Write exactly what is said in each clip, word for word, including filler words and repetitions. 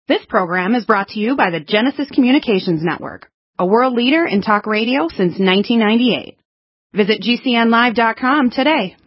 This program is brought to you by the Genesis Communications Network, a world leader in talk radio since nineteen ninety-eight. Visit G C N live dot com today.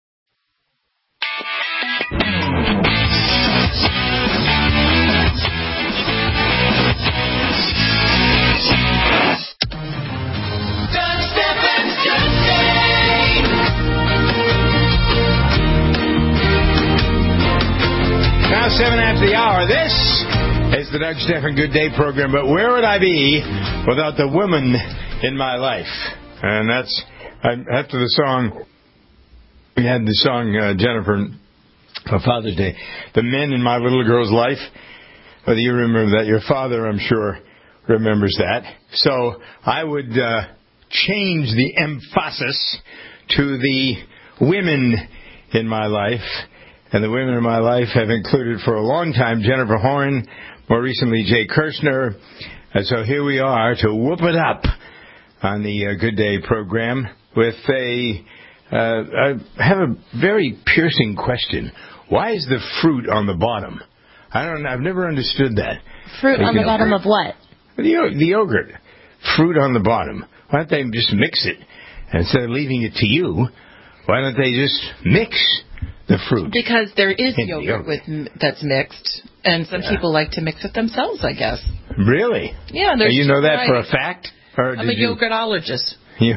Now seven after the hour. This is the Doug Stephan Good Day program. But where would I be without the woman in my life? And that's after the song. We had the song uh, Jennifer for Father's Day. The men in my little girl's life. Whether you remember that, your father, I'm sure, remembers that. So I would uh, change the emphasis to the women in my life. And the women in my life have included for a long time Jennifer Horn, more recently Jay Kirshner. And so here we are to whoop it up on the uh, Good Day program with a, uh, I have a very piercing question. Why is the fruit on the bottom? I don't know. I've never understood that. Fruit like, on the know, bottom of what? The, the yogurt. Fruit on the bottom. Why don't they just mix it? And instead of leaving it to you, why don't they just mix the fruit? Because there is yogurt, yogurt with that's mixed, and some yeah. people like to mix it themselves, I guess. Really? Yeah. There's you know that for a fact? Or I'm a you... yogurtologist. Yeah.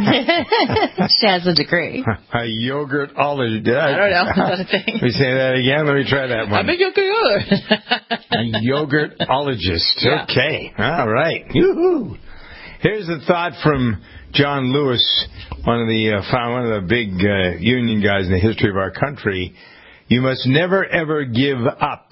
She has a degree. A yogurtologist. I don't know. Is that a thing? We say that again? Let me try that one. I'm a yogurt. A yogurtologist. Yeah. Okay. All right. Yoo-hoo. Here's a thought from John Lewis, one of the uh, one of the big uh, union guys in the history of our country. You must never, ever give up.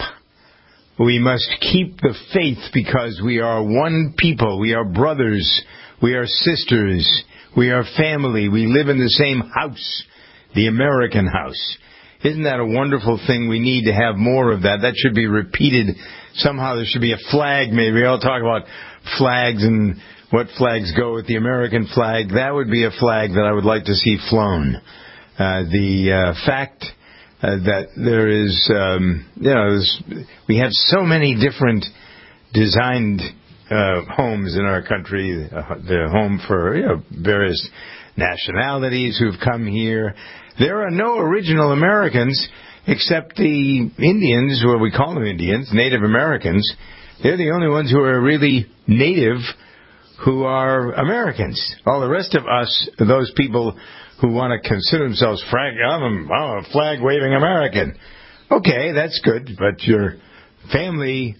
We must keep the faith because we are one people. We are brothers. We are sisters. We are family. We live in the same house, the American house. Isn't that a wonderful thing? We need to have more of that. That should be repeated. Somehow there should be a flag. Maybe we all talk about flags and what flags go with the American flag. That would be a flag that I would like to see flown. Uh, the uh, fact uh, that there is, um, you know, we have so many different designed uh, homes in our country. Uh, the home for you know, various nationalities who've come here. There are no original Americans except the Indians, what we call them Indians, Native Americans. They're the only ones who are really native who are Americans. All the rest of us, those people who want to consider themselves flag, I'm a, I'm a flag-waving American. Okay, that's good, but your family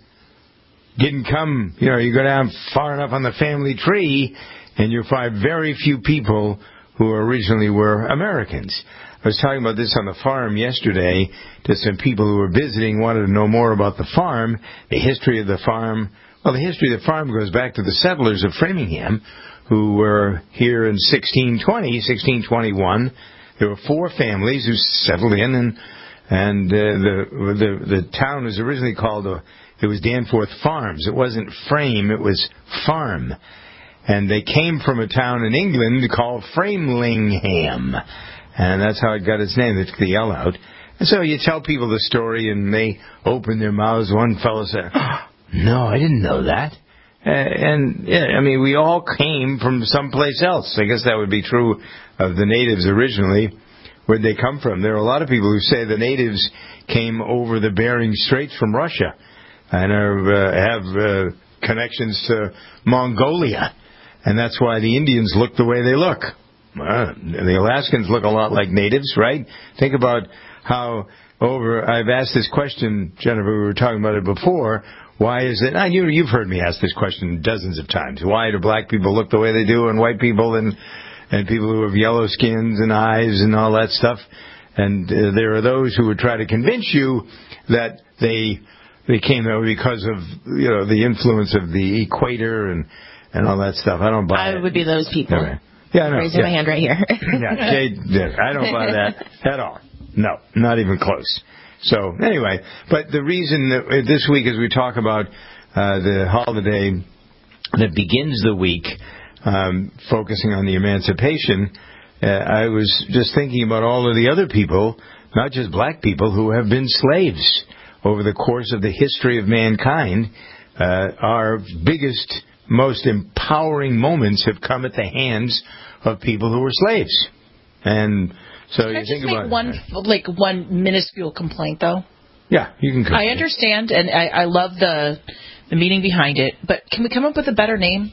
didn't come, you know, you go down far enough on the family tree, and you'll find very few people who originally were Americans. I was talking about this on the farm yesterday to some people who were visiting, wanted to know more about the farm, the history of the farm. Well, the history of the farm goes back to the settlers of Framingham, who were here in sixteen twenty, sixteen twenty-one. There were four families who settled in, and and uh, the, the the town was originally called, uh, it was Danforth Farms. It wasn't Frame, it was Farm. And they came from a town in England called Framelingham. And that's how it got its name. They took the L out. And so you tell people the story, and they open their mouths. One fellow said, oh, no, I didn't know that. Uh, and, yeah, I mean, we all came from someplace else. I guess that would be true of the natives originally. Where'd they come from? There are a lot of people who say the natives came over the Bering Straits from Russia and are, uh, have uh, connections to Mongolia. And that's why the Indians look the way they look. Uh, the Alaskans look a lot like natives, right? Think about how over, I've asked this question, Jennifer, we were talking about it before. Why is it, and you, you've heard me ask this question dozens of times. Why do black people look the way they do and white people and, and people who have yellow skins and eyes and all that stuff? And uh, there are those who would try to convince you that they, they came there because of, you know, the influence of the equator and, and all that stuff. I don't buy it. I would be those people. Okay. Yeah, no, raising yeah. my hand right here. yeah, Jade, I don't buy that at all. No, not even close. So, anyway, but the reason that this week as we talk about uh, the holiday that begins the week, um, focusing on the emancipation, uh, I was just thinking about all of the other people, not just black people, who have been slaves over the course of the history of mankind, uh, our biggest, most empowering moments have come at the hands of people who were slaves. And so Can you I just think make about one, like one minuscule complaint, though? Yeah, you can come. I understand, and I, I love the the meaning behind it, but can we come up with a better name?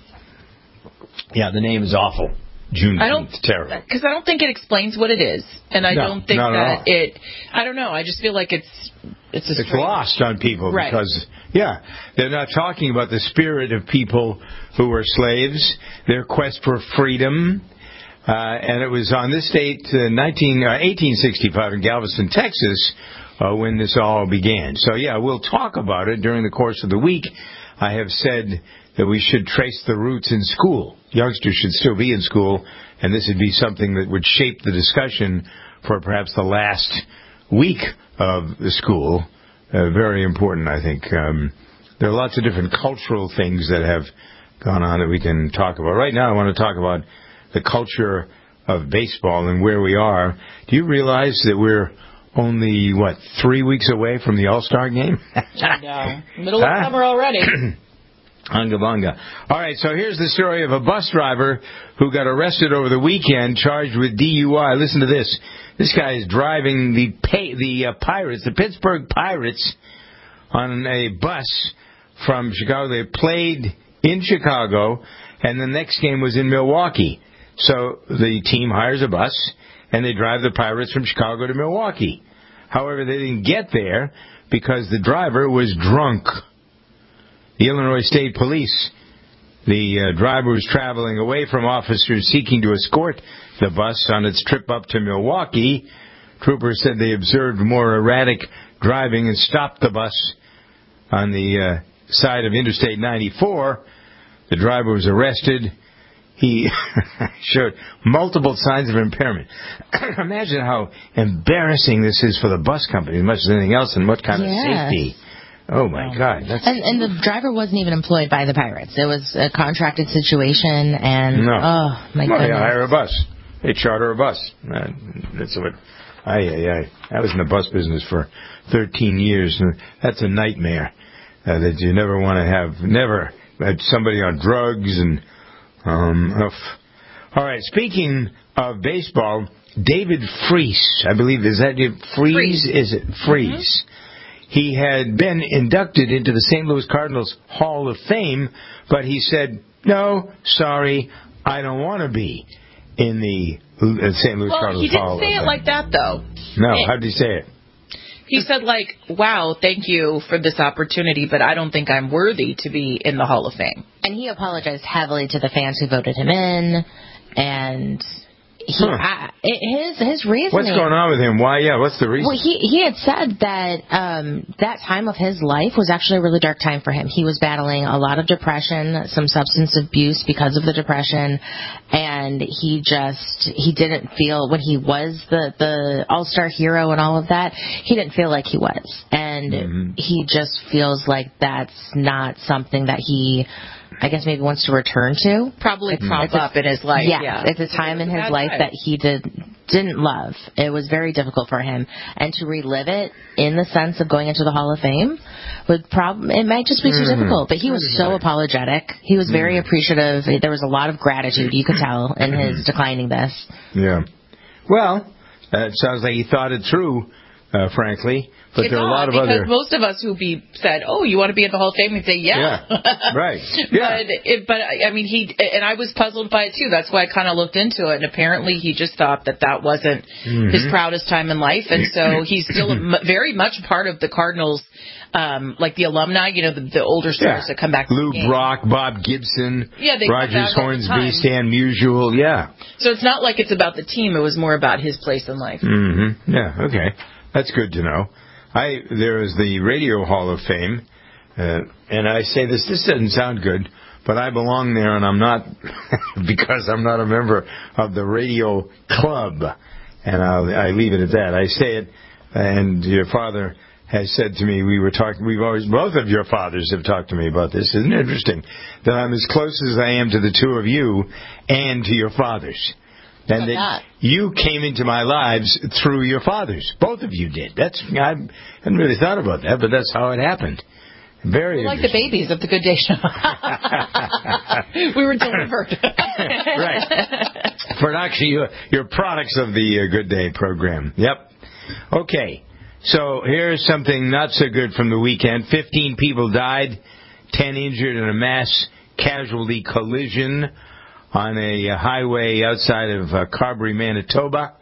Yeah, the name is awful. Juneteenth. I don't, terrible. Because I don't think it explains what it is, and I No, don't think not at that all. it. I don't know. I just feel like it's it's a It's strange- lost on people Right. because, yeah, they're not talking about the spirit of people who were slaves, their quest for freedom. Uh, and it was on this date, uh, nineteen, uh, eighteen sixty-five in Galveston, Texas, uh, when this all began. So, yeah, we'll talk about it during the course of the week. I have said that we should trace the roots in school. Youngsters should still be in school, and this would be something that would shape the discussion for perhaps the last week of the school. Uh, very important, I think. Um, there are lots of different cultural things that have gone on that we can talk about. Right now, I want to talk about the culture of baseball and where we are. Do you realize that we're only, what, three weeks away from the All-Star game? I know. Middle of Ah. summer already. Unga bunga. All right, so here's the story of a bus driver who got arrested over the weekend, charged with D U I. Listen to this. This guy is driving the pay, the uh, Pirates, the Pittsburgh Pirates, on a bus from Chicago. They played in Chicago, and the next game was in Milwaukee. So the team hires a bus, and they drive the Pirates from Chicago to Milwaukee. However, they didn't get there because the driver was drunk. The Illinois State Police, the uh, driver was traveling away from officers seeking to escort the bus on its trip up to Milwaukee. Troopers said they observed more erratic driving and stopped the bus on the uh, side of Interstate ninety-four. The driver was arrested. He showed multiple signs of impairment. Imagine how embarrassing this is for the bus company as much as anything else, and what kind Yes. of safety. Oh, my God. That's And, and the driver wasn't even employed by the Pirates. It was a contracted situation, and No. oh my well, goodness. they hire a bus. They charter a bus. Uh, that's what. I, I, I, I was in the bus business for thirteen years, and that's a nightmare uh, that you never want to have. Never had somebody on drugs and. Um, oof. All right. Speaking of baseball, David Freese, I believe is that it? Freese? Freese. Is it Freese? Mm-hmm. He had been inducted into the Saint Louis Cardinals Hall of Fame, but he said, no, sorry, I don't want to be in the uh, Saint Louis Well, Cardinals he Hall of Fame. didn't say it like that, though. No, It- how did he say it? He said, like, wow, thank you for this opportunity, but I don't think I'm worthy to be in the Hall of Fame. And he apologized heavily to the fans who voted him in, and he Huh. I, his his reasoning. What's going on with him? Why? Yeah, what's the reason? Well, he he had said that um, that time of his life was actually a really dark time for him. He was battling a lot of depression, some substance abuse because of the depression, and he just he didn't feel when he was the the all-star hero and all of that, he didn't feel like he was, and Mm-hmm. he just feels like that's not something that he, I guess, maybe wants to return to. Probably It's- crop it's a- up in his life. Yeah, Yeah, it's a time in It was a his bad life time. that he did didn't love. It was very difficult for him, and to relive it in the sense of going into the Hall of Fame would prob it might just be too Mm. difficult. But he was so apologetic. He was very appreciative. There was a lot of gratitude you could tell in his declining this. Yeah. Well, uh, it sounds like he thought it through, uh, frankly. But It's there are a lot odd of because other. most of us who be said, "Oh, you want to be in the Hall of Fame?" We'd say, "Yeah." Yeah. Right. Yeah. But it, but I mean, he and I was puzzled by it too. That's why I kind of looked into it, and apparently he just thought that that wasn't Mm-hmm. his proudest time in life, and so he's still a m- very much part of the Cardinals, um, like the alumni, you know, the, the older stars that come back. to the Lou game. Brock, Bob Gibson, Yeah, they come Rogers back all the Hornsby, time. Stan Musial. Yeah. So it's not like it's about the team; it was more about his place in life. Mm-hmm. Yeah. Okay. That's good to know. I there is the Radio Hall of Fame, uh, and I say this. This doesn't sound good, but I belong there, and I'm not because I'm not a member of the Radio Club, and I'll, I leave it at that. I say it, and your father has said to me, we were talking. We've always both of your fathers have talked to me about this. Isn't it interesting that I'm as close as I am to the two of you and to your fathers? And that you came into my lives through your fathers. Both of you did. That's I hadn't really thought about that, but that's how it happened. Very like the babies of the Good Day Show. We were delivered. Right. For actually, you're, you're products of the uh, Good Day program. Yep. Okay. So here's something not so good from the weekend. Fifteen people died, ten injured in a mass casualty collision on a uh, highway outside of uh, Carberry, Manitoba.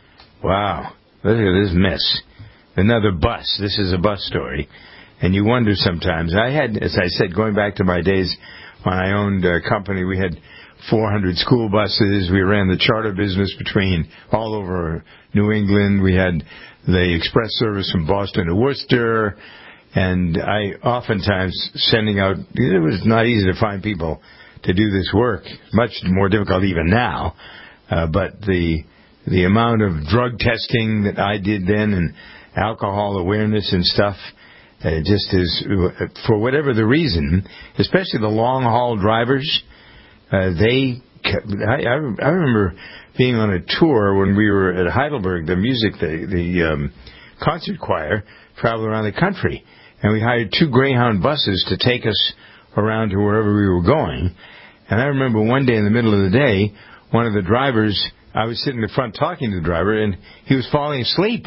Wow. Look at this mess. Another bus. This is a bus story. And you wonder sometimes. I had, as I said, going back to my days when I owned a company, we had four hundred school buses. We ran the charter business between all over New England. We had the express service from Boston to Worcester. And I oftentimes sending out, it was not easy to find people to do this work. Much more difficult even now. Uh, but the the amount of drug testing that I did then and alcohol awareness and stuff, it just is, for whatever the reason, especially the long-haul drivers, uh, they, I, I remember being on a tour when we were at Heidelberg, the music, the, the um, concert choir, traveled around the country, and we hired two Greyhound buses to take us around to wherever we were going. And I remember one day in the middle of the day, one of the drivers, I was sitting in the front talking to the driver, and he was falling asleep.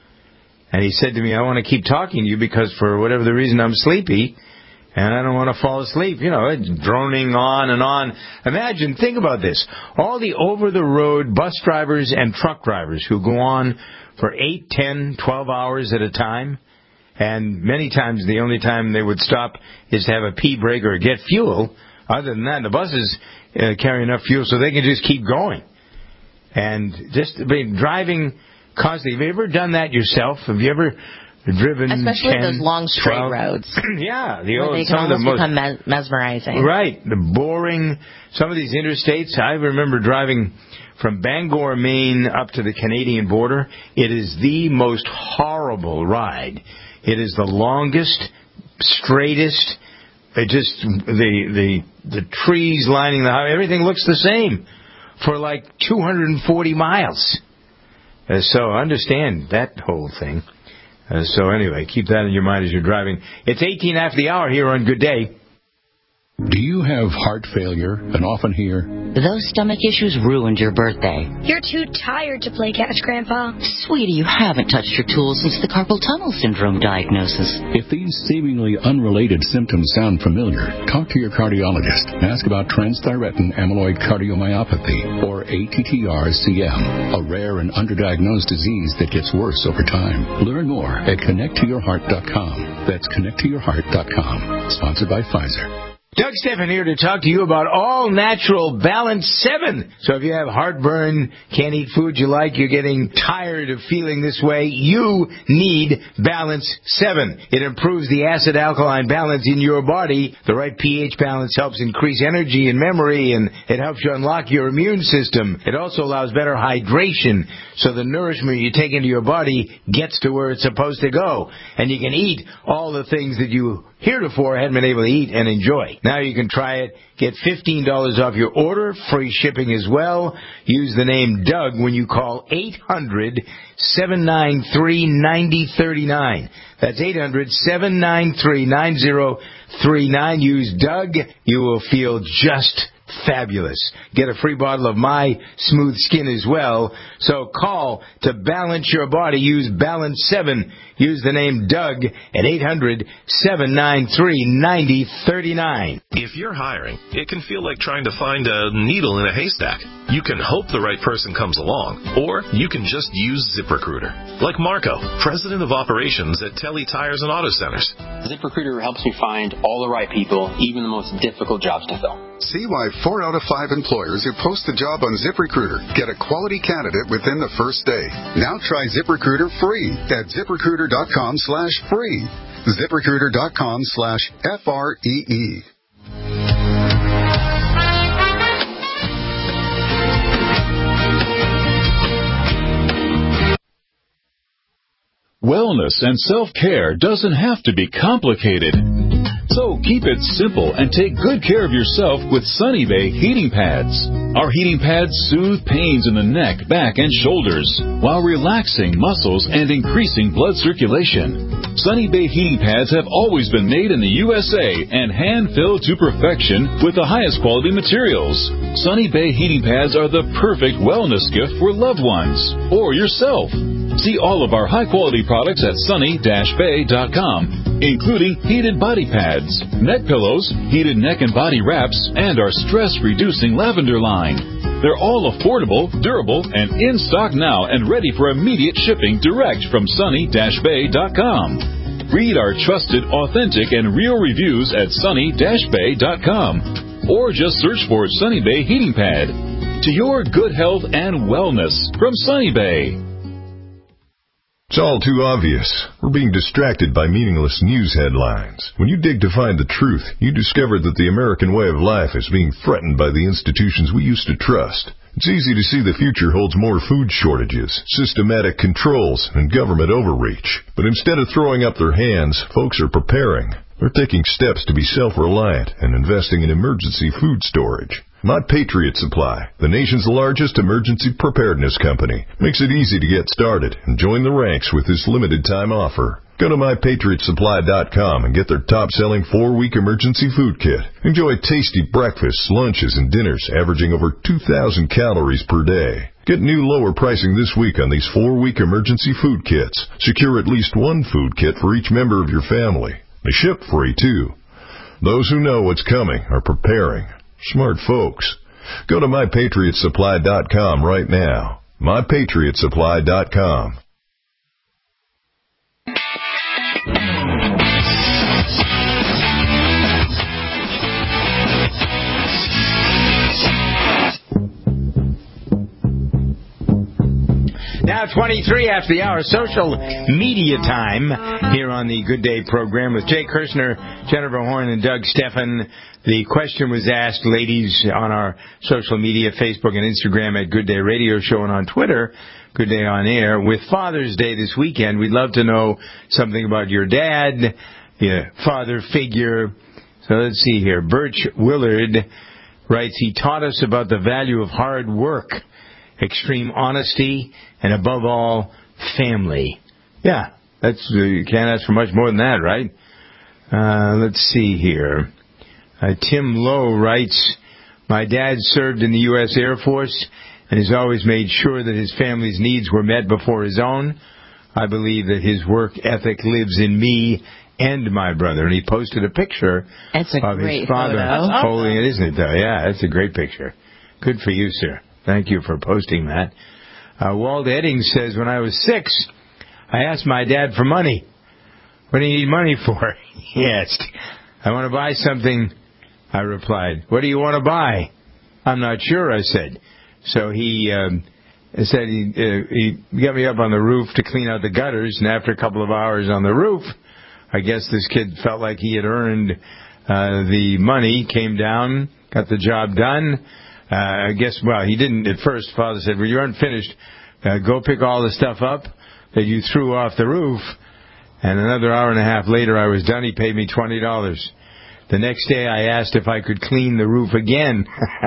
And he said to me, I want to keep talking to you because for whatever the reason I'm sleepy and I don't want to fall asleep. You know, it's droning on and on. Imagine, think about this. All the over-the-road bus drivers and truck drivers who go on for eight, ten, twelve hours at a time. And many times the only time they would stop is to have a pee break or get fuel. Other than that, the buses uh, carry enough fuel so they can just keep going. And just I mean, driving... Constantly. Have you ever done that yourself? Have you ever driven Especially ten, those long straight twelve roads. Yeah. The where old, they can some almost of the most, become mes- mesmerizing. Right. The boring, some of these interstates. I remember driving from Bangor, Maine up to the Canadian border. It is the most horrible ride. It is the longest, straightest, it just, the, the, the trees lining the highway, everything looks the same for like two hundred forty miles. Uh, so understand that whole thing. Uh, so anyway, keep that in your mind as you're driving. It's eighteen after the hour here on Good Day. Do you have heart failure and often hear, those stomach issues ruined your birthday? You're too tired to play catch, Grandpa. Sweetie, you haven't touched your tools since the carpal tunnel syndrome diagnosis. If these seemingly unrelated symptoms sound familiar, talk to your cardiologist and ask about transthyretin amyloid cardiomyopathy, or A T T R C M, a rare and underdiagnosed disease that gets worse over time. Learn more at connect to your heart dot com. That's connect to your heart dot com. Sponsored by Pfizer. Doug Stephan here to talk to you about All Natural Balance seven. So if you have heartburn, can't eat food you like, you're getting tired of feeling this way, you need Balance seven. It improves the acid-alkaline balance in your body. The right pH balance helps increase energy and memory, and it helps you unlock your immune system. It also allows better hydration, so the nourishment you take into your body gets to where it's supposed to go. And you can eat all the things that you heretofore hadn't been able to eat and enjoy. Now you can try it. Get fifteen dollars off your order, free shipping as well. Use the name Doug when you call eight hundred, seven nine three, nine zero three nine. That's eight hundred, seven nine three, nine zero three nine. Use Doug. You will feel just fabulous. Get a free bottle of My Smooth Skin as well. So call to balance your body. Use Balance seven. Use the name Doug at eight hundred, seven nine three, nine zero three nine. If you're hiring, it can feel like trying to find a needle in a haystack. You can hope the right person comes along, or you can just use ZipRecruiter. Like Marco, president of operations at Telly Tires and Auto Centers. ZipRecruiter helps me find all the right people, even the most difficult jobs to fill. See why four out of five employers who post a job on ZipRecruiter get a quality candidate within the first day. Now try ZipRecruiter free at ZipRecruiter.com slash free. ZipRecruiter.com slash F R E E. Wellness and self-care doesn't have to be complicated. So keep it simple and take good care of yourself with Sunny Bay heating pads. Our heating pads soothe pains in the neck, back, and shoulders while relaxing muscles and increasing blood circulation. Sunny Bay heating pads have always been made in the U S A and hand-filled to perfection with the highest quality materials. Sunny Bay heating pads are the perfect wellness gift for loved ones or yourself. See all of our high-quality products at sunny dash bay dot com, including heated body pads, neck pillows, heated neck and body wraps, and our stress-reducing lavender line. They're all affordable, durable, and in stock now and ready for immediate shipping direct from sunny dash bay dot com. Read our trusted, authentic, and real reviews at sunny dash bay dot com, or just search for Sunny Bay Heating Pad. To your good health and wellness from Sunny Bay. It's all too obvious. We're being distracted by meaningless news headlines. When you dig to find the truth, you discover that the American way of life is being threatened by the institutions we used to trust. It's easy to see the future holds more food shortages, systematic controls, and government overreach. But instead of throwing up their hands, folks are preparing. They're taking steps to be self-reliant and investing in emergency food storage. My Patriot Supply, the nation's largest emergency preparedness company, makes it easy to get started and join the ranks with this limited-time offer. Go to my patriot supply dot com and get their top-selling four-week emergency food kit. Enjoy tasty breakfasts, lunches, and dinners averaging over two thousand calories per day. Get new lower pricing this week on these four-week emergency food kits. Secure at least one food kit for each member of your family. They ship free, too. Those who know what's coming are preparing. Smart folks. Go to my patriot supply dot com right now. my patriot supply dot com. Now twenty-three after the hour, social media time here on the Good Day program with Jay Kirshner, Jennifer Horn, and Doug Steffen. The question was asked, ladies, on our social media, Facebook and Instagram at Good Day Radio Show, and on Twitter, Good Day On Air. With Father's Day this weekend, we'd love to know something about your dad, your father figure. So let's see here. Birch Willard writes, he taught us about the value of hard work, extreme honesty, and above all, family. Yeah, that's uh, you can't ask for much more than that, right? Uh, let's see here. Uh, Tim Lowe writes, my dad served in the U S Air Force and has always made sure that his family's needs were met before his own. I believe that his work ethic lives in me and my brother. And he posted a picture That's a of great his father photo. holding it, isn't it, though? Yeah, that's a great picture. Good for you, sir. Thank you for posting that. Uh, Walt Eddings says, when I was six, I asked my dad for money. What do you need money for? He asked. I want to buy something, I replied. What do you want to buy? I'm not sure, I said. So he um, said he, uh, he got me up on the roof to clean out the gutters, and after a couple of hours on the roof, I guess this kid felt like he had earned uh, the money, came down, got the job done. Uh, I guess, well, he didn't at first. Father said, well, you aren't finished. Uh, go pick all the stuff up that you threw off the roof. And another hour and a half later, I was done. He paid me twenty dollars. The next day, I asked if I could clean the roof again.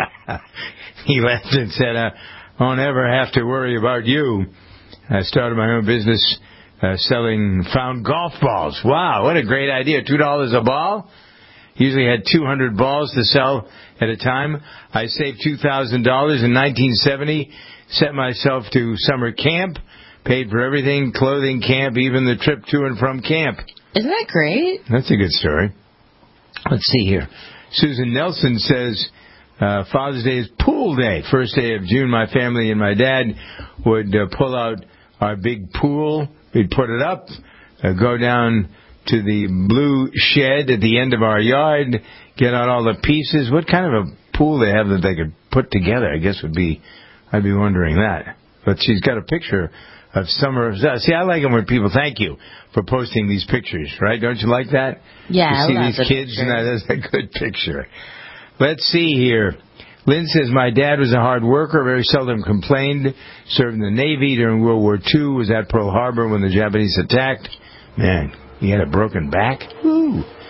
He laughed and said, I won't ever have to worry about you. I started my own business uh, selling found golf balls. Wow, what a great idea. two dollars a ball? Usually had two hundred balls to sell at a time. I saved two thousand dollars in nineteen seventy, sent myself to summer camp, paid for everything, clothing, camp, even the trip to and from camp. Isn't that great? That's a good story. Let's see here. Susan Nelson says, uh, Father's Day is pool day. First day of June, my family and my dad would uh, pull out our big pool. We'd put it up, uh, go down to the blue shed at the end of our yard, get out all the pieces. What kind of a pool they have that they could put together, I guess would be, I'd be wondering that. But she's got a picture of summer. See, I like them when people thank you for posting these pictures, right? Don't you like that? Yeah, you see I love these the kids, pictures. and that is a good picture. Let's see here. Lynn says, my dad was a hard worker, very seldom complained, served in the Navy during World War Two, was at Pearl Harbor when the Japanese attacked. Man, he had a broken back. Ooh.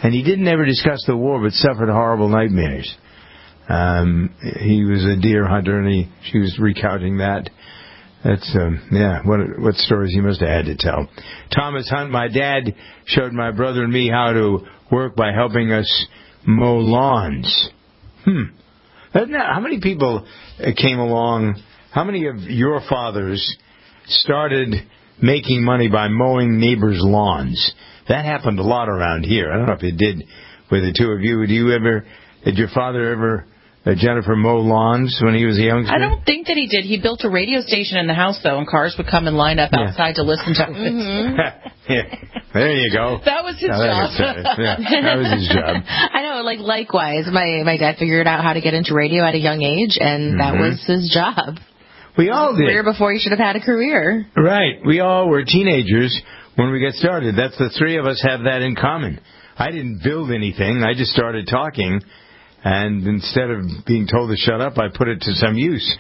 And he didn't ever discuss the war, but suffered horrible nightmares. Um, he was a deer hunter, and he, she was recounting that. That's, um, yeah, what, what stories he must have had to tell. Thomas Hunt, my dad showed my brother and me how to work by helping us mow lawns. Hmm. How many people came along, how many of your fathers started making money by mowing neighbors' lawns? That happened a lot around here. I don't know if it did with the two of you. Do you ever, did your father ever, uh, Jennifer, mow lawns when he was a youngster? I don't think that he did. He built a radio station in the house, though, and cars would come and line up yeah. outside to listen to it. Mm-hmm. yeah. There you go. That was his no, job. That was, yeah, that was his job. I know, like, likewise, my, my dad figured out how to get into radio at a young age, and mm-hmm. that was his job. We all did. Career before he should have had a career. Right. We all were teenagers when we got started. That's the three of us have that in common. I didn't build anything. I just started talking. And instead of being told to shut up, I put it to some use.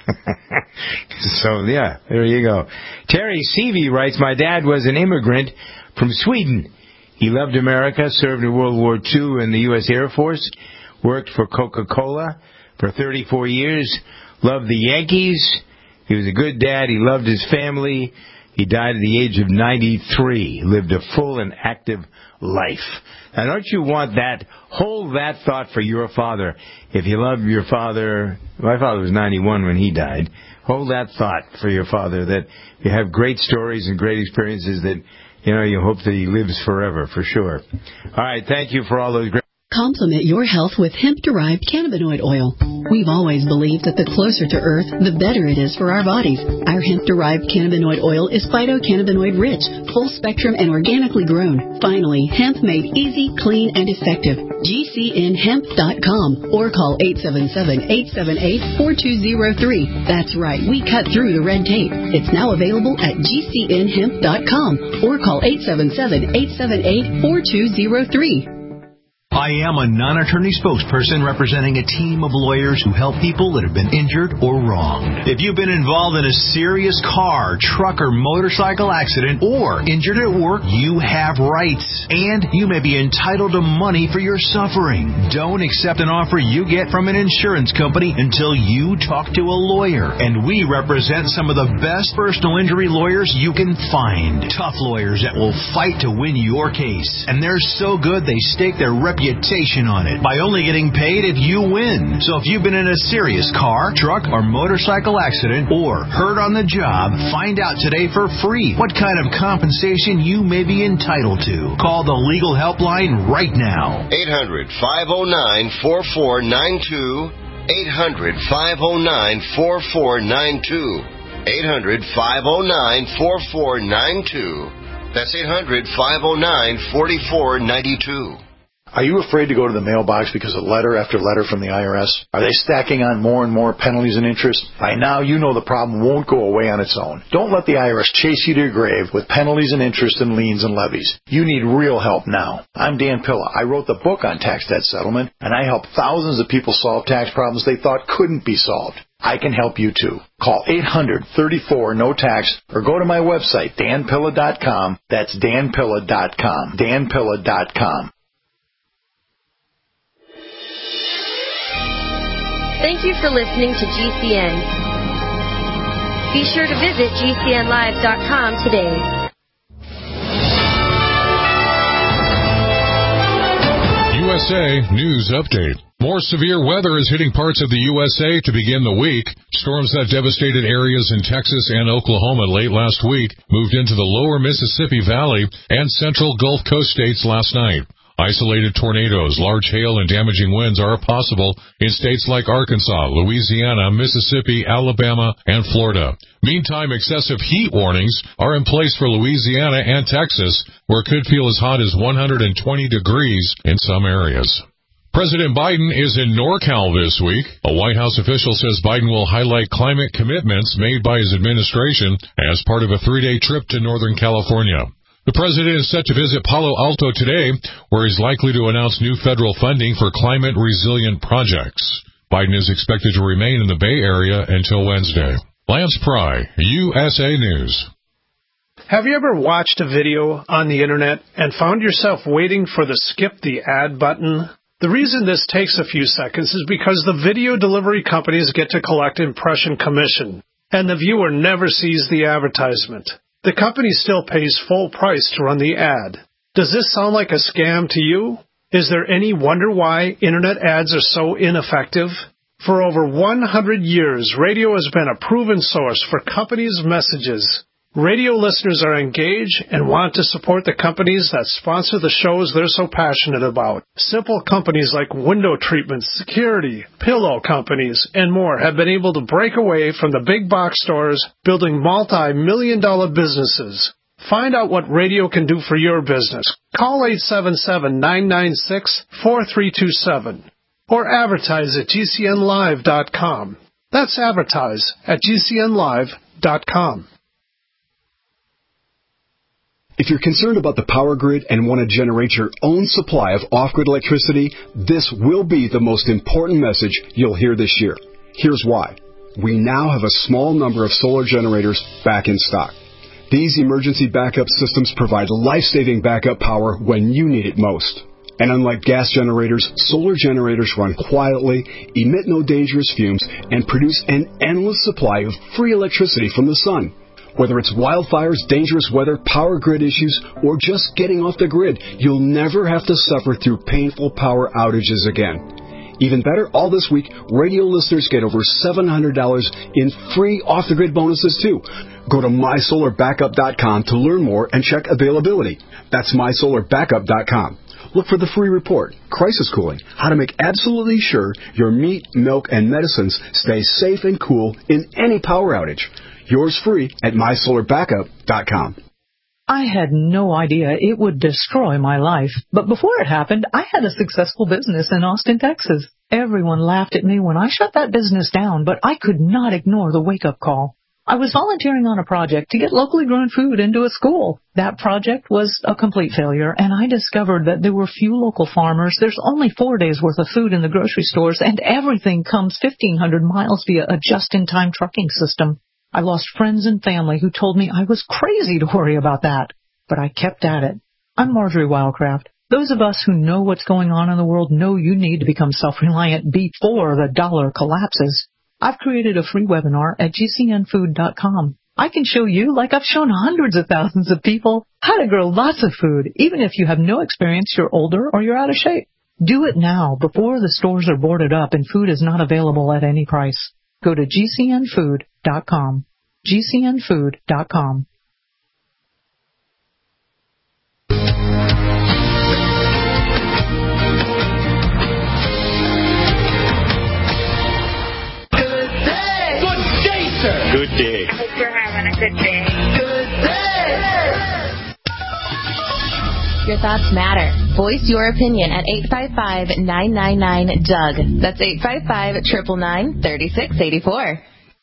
So, yeah, there you go. Terry Seavey writes, my dad was an immigrant from Sweden. He loved America, served in World War Two in the U S Air Force, worked for Coca-Cola for thirty-four years, loved the Yankees. He was a good dad. He loved his family. He died at the age of ninety-three, lived a full and active life. Now, don't you want that? Hold that thought for your father. If you love your father, my father was ninety-one when he died. Hold that thought for your father, that you have great stories and great experiences that, you know, you hope that he lives forever, for sure. All right, thank you for all those great... Complement your health with hemp-derived cannabinoid oil. We've always believed that the closer to Earth, the better it is for our bodies. Our hemp-derived cannabinoid oil is phytocannabinoid-rich, full-spectrum, and organically grown. Finally, hemp made easy, clean, and effective. G C N hemp dot com or call eight seven seven, eight seven eight, four two zero three. That's right, we cut through the red tape. It's now available at G C N hemp dot com or call eight seven seven, eight seven eight, four two zero three. I am a non-attorney spokesperson representing a team of lawyers who help people that have been injured or wronged. If you've been involved in a serious car, truck, or motorcycle accident or injured at work, you have rights, and you may be entitled to money for your suffering. Don't accept an offer you get from an insurance company until you talk to a lawyer, and we represent some of the best personal injury lawyers you can find. Tough lawyers that will fight to win your case, and they're so good they stake their reputation on it by only getting paid if you win. So if you've been in a serious car, truck, or motorcycle accident or hurt on the job, find out today for free what kind of compensation you may be entitled to. Call the legal helpline right now. eight hundred, five oh nine, four four nine two. eight hundred, five oh nine, four four nine two. eight hundred, five oh nine, four four nine two. That's eight hundred, five oh nine, four four nine two. Are you afraid to go to the mailbox because of letter after letter from the I R S? Are they stacking on more and more penalties and interest? By now, you know the problem won't go away on its own. Don't let the I R S chase you to your grave with penalties and interest and liens and levies. You need real help now. I'm Dan Pilla. I wrote the book on tax debt settlement, and I help thousands of people solve tax problems they thought couldn't be solved. I can help you too. Call eight hundred, thirty-four, no tax or go to my website, dan pilla dot com. That's dan pilla dot com. dan pilla dot com. Thank you for listening to G C N. Be sure to visit G C N live dot com today. U S A News Update. More severe weather is hitting parts of the U S A to begin the week. Storms that devastated areas in Texas and Oklahoma late last week moved into the lower Mississippi Valley and central Gulf Coast states last night. Isolated tornadoes, large hail, and damaging winds are possible in states like Arkansas, Louisiana, Mississippi, Alabama, and Florida. Meantime, excessive heat warnings are in place for Louisiana and Texas, where it could feel as hot as one hundred twenty degrees in some areas. President Biden is in NorCal this week. A White House official says Biden will highlight climate commitments made by his administration as part of a three-day trip to Northern California. The president is set to visit Palo Alto today, where he's likely to announce new federal funding for climate-resilient projects. Biden is expected to remain in the Bay Area until Wednesday. Lance Pry, U S A News. Have you ever watched a video on the internet and found yourself waiting for the skip the ad button? The reason this takes a few seconds is because the video delivery companies get to collect impression commission, and the viewer never sees the advertisement. The company still pays full price to run the ad. Does this sound like a scam to you? Is there any wonder why internet ads are so ineffective? For over one hundred years, radio has been a proven source for companies' messages. Radio listeners are engaged and want to support the companies that sponsor the shows they're so passionate about. Simple companies like window treatments, security, pillow companies, and more have been able to break away from the big box stores, building multi-million dollar businesses. Find out what radio can do for your business. Call eight seven seven, nine nine six, four three two seven or advertise at G C N live dot com. That's advertise at G C N live dot com. If you're concerned about the power grid and want to generate your own supply of off-grid electricity, this will be the most important message you'll hear this year. Here's why. We now have a small number of solar generators back in stock. These emergency backup systems provide life-saving backup power when you need it most. And unlike gas generators, solar generators run quietly, emit no dangerous fumes, and produce an endless supply of free electricity from the sun. Whether it's wildfires, dangerous weather, power grid issues, or just getting off the grid, you'll never have to suffer through painful power outages again. Even better, all this week, radio listeners get over seven hundred dollars in free off-the-grid bonuses, too. Go to my solar backup dot com to learn more and check availability. That's my solar backup dot com. Look for the free report, Crisis Cooling, how to make absolutely sure your meat, milk, and medicines stay safe and cool in any power outage. Yours free at my solar backup dot com. I had no idea it would destroy my life, but before it happened, I had a successful business in Austin, Texas. Everyone laughed at me when I shut that business down, but I could not ignore the wake-up call. I was volunteering on a project to get locally grown food into a school. That project was a complete failure, and I discovered that there were few local farmers. There's only four days' worth of food in the grocery stores, and everything comes fifteen hundred miles via a just-in-time trucking system. I lost friends and family who told me I was crazy to worry about that, but I kept at it. I'm Marjorie Wildcraft. Those of us who know what's going on in the world know you need to become self-reliant before the dollar collapses. I've created a free webinar at G C N food dot com. I can show you, like I've shown hundreds of thousands of people, how to grow lots of food, even if you have no experience, you're older, or you're out of shape. Do it now, before the stores are boarded up and food is not available at any price. Go to G C N food dot com. G C N food dot com. Good day. Hope you're having a good day. Good day. Your thoughts matter. Voice your opinion at eight five five, nine nine nine, D U G. That's eight five five, nine nine nine, three six eight four.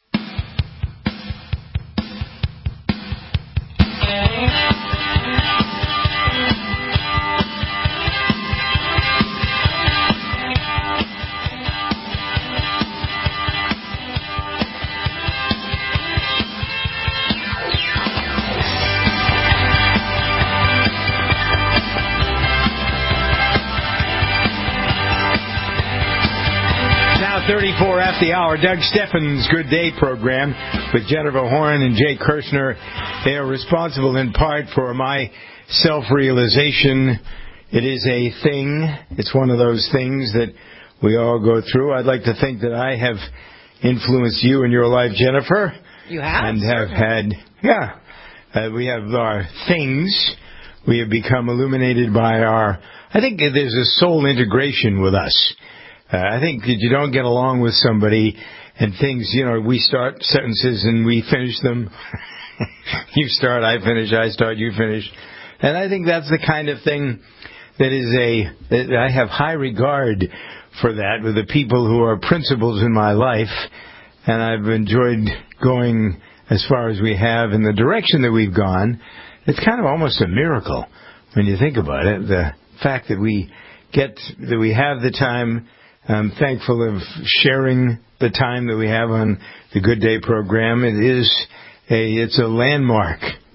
thirty-four after the hour. Doug Steffens' Good Day program with Jennifer Horn and Jay Kirshner. They are responsible in part for my self-realization. It is a thing. It's one of those things that we all go through. I'd like to think that I have influenced you in your life, Jennifer. You have? And have had, yeah. Uh, we have our things. We have become illuminated by our, I think there's a soul integration with us. Uh, I think that you don't get along with somebody and things, you know, we start sentences and we finish them. You start, I finish, I start, you finish. And I think that's the kind of thing that is a, that I have high regard for that with the people who are principals in my life. And I've enjoyed going as far as we have in the direction that we've gone. It's kind of almost a miracle when you think about it. The fact that we get, that we have the time. I'm thankful of sharing the time that we have on the Good Day program. It is a, it's a landmark,